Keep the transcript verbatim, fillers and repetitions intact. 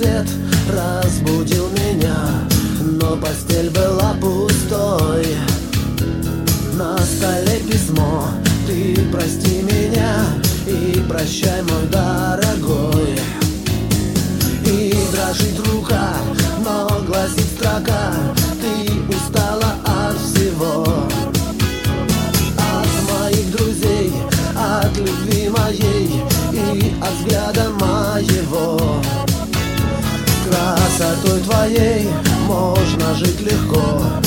свет разбудил меня, но постель была пустой. На столе письмо: ты прости меня и прощай, мой дорогой. И дрожит рука, но гласит строка: ты устала от всего, от моих друзей, от любви моей и от взгляда моего. С красотой твоей можно жить легко,